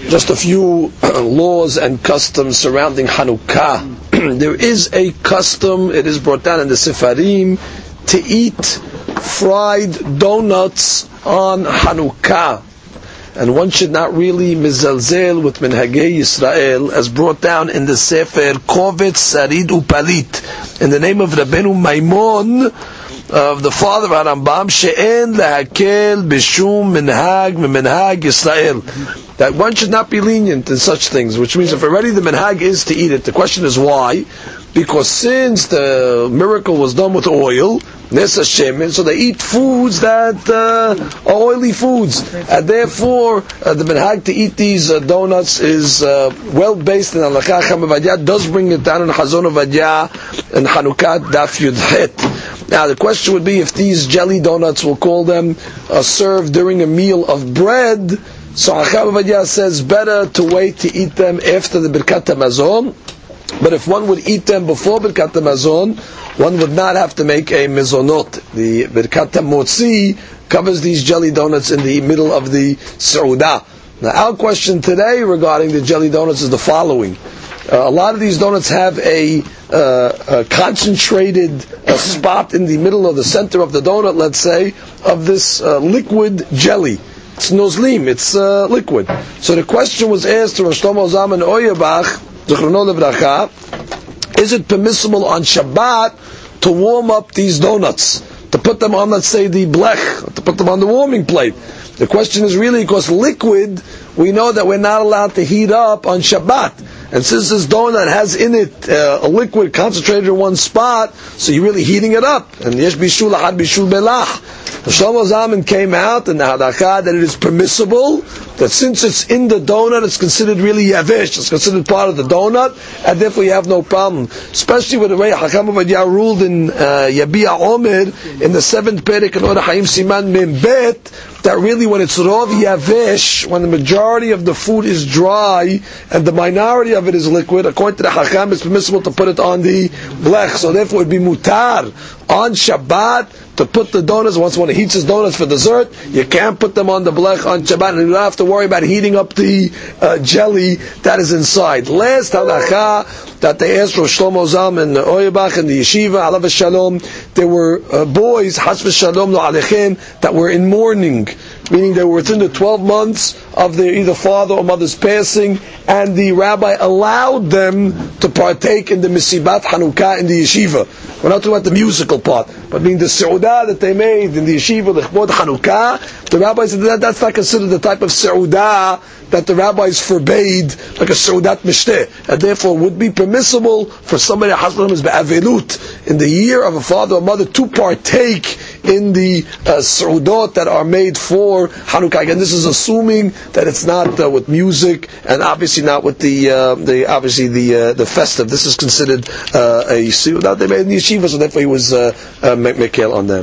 Just a few laws and customs surrounding Hanukkah. There is a custom, it is brought down in the Sefarim, to eat fried donuts on Hanukkah. And one should not really mizalzel with Minhagei Yisrael, as brought down in the Sefer Kovetz Sarid Upalit, in the name of Rabbeinu Maimon, of the father of Rambam, she'en lehakel b'shum minhag minhag Yisrael, that one should not be lenient in such things, which means if already the minhag is to eat it, the question is why? Because since the miracle was done with oil, Nesa Shemin, so they eat foods that are oily foods, and therefore the minhag to eat these donuts is well based in Halakha. Chacham Ovadia does bring it down in Chazon Ovadia and Hanukkah Daf Yud Het. Now the question would be if these jelly donuts, we'll call them, are served during a meal of bread. So Chacham Ovadia says better to wait to eat them after the Birkat HaMazon. But if one would eat them before Birkat HaMazon, one would not have to make a mizonot. The Birkat HaMotzi covers these jelly donuts in the middle of the Seudah. Now our question today regarding the jelly donuts is the following. A lot of these donuts have a concentrated spot in the middle of the center of the donut, let's say, of this liquid jelly. It's nozlim, it's liquid. So the question was asked to Rosh Shlomo Zalman Auerbach, is it permissible on Shabbat to warm up these donuts, to put them on, let's say, the blech, to put them on the warming plate? The question is really because liquid, we know that we're not allowed to heat up on Shabbat. And since this donut has in it a liquid concentrated in one spot, so you're really heating it up. And yesh bishul ahad bishul belach. Shlomo Zalman came out in the Hadakah that it is permissible, that since it's in the donut, it's considered really yavesh, it's considered part of the donut, and therefore you have no problem. Especially with the way Chacham Ovadia ruled in Yabi'a Omer, in the 7th Perek in Orach Chaim Siman Mem Bet, that really when it's rov yavesh, when the majority of the food is dry, and the minority of it is liquid, according to the Chacham, it's permissible to put it on the blech. So therefore it would be mutar on Shabbat to put the donuts, once one heats his donuts for dessert, you can't put them on the blech on Shabbat, and you don't have to worry about heating up the jelly that is inside. Last halakha that they asked Rosh Shlomo Zalman Auerbach in the yeshiva, alav shalom, there were boys, has v'shalom lo alechem, that were in mourning, meaning they were within the 12 months of their either father or mother's passing, and the rabbi allowed them to partake in the Misibat Hanukkah in the yeshiva. We're not talking about the musical part, but meaning the Seudah that they made in the yeshiva, the Chvod Hanukkah, the rabbi said that's not considered the type of Seudah that the rabbis forbade, like a Seudat Mishteh, and therefore would be permissible for somebody that has be'avelut in the year of a father or mother to partake in the Seudot that are made for Hanukkah. Again, this is assuming that it's not with music, and obviously not with the festive. This is considered a Seudah they made in the yeshiva, so therefore he was mekel on them.